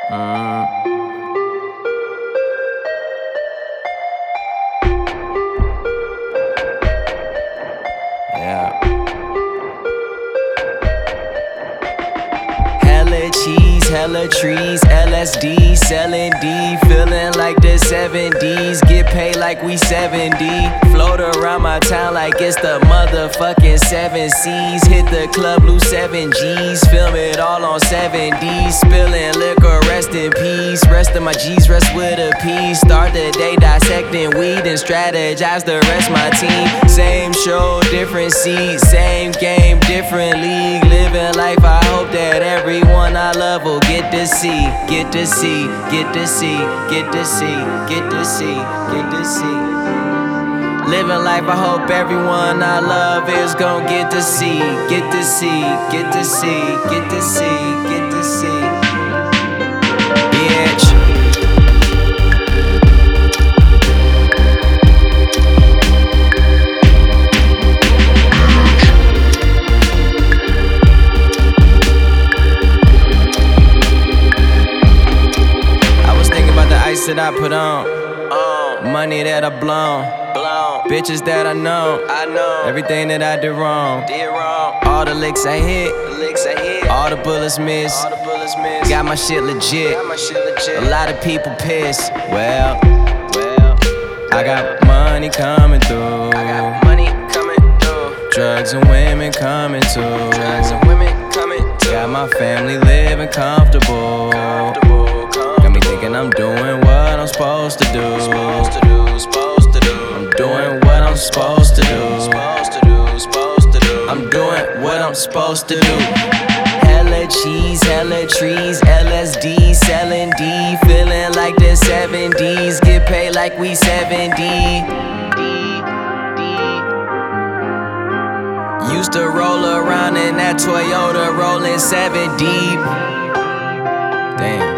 Mm. Yeah. Hella cheese, hella trees, LSD, selling D, feeling like the 70s, get paid like we 70. Float around my town like it's the motherfucking 7 C's. Hit the club, lose 7 G's, film it all on 7D, spilling liquor, rest in peace. Rest of my G's, rest with a peace. Start the day dissecting weed and strategize the rest my team. Same show, different seat, same game, different league. Living life, I hope that everyone I love will get to see, get to see, get to see, get to see, get to see, get to see. Living life, I hope everyone I love is gon' get to see, get to see, get to see, get to see, get to see. Bitch. That I put on, money that I blown, bitches that I know, everything that I did wrong, all the licks I hit, all the bullets miss, got my shit legit, a lot of people pissed. Well, I got money coming through, drugs and women coming too, got my family living comfortable. Thinking I'm doing what I'm supposed to do. I'm doing what I'm supposed to do. I'm doing what I'm supposed to do. Hella cheese, hella trees, LSD, selling D, feeling like the 70s, get paid like we 70. Used to roll around in that Toyota, rolling 7 deep. Damn.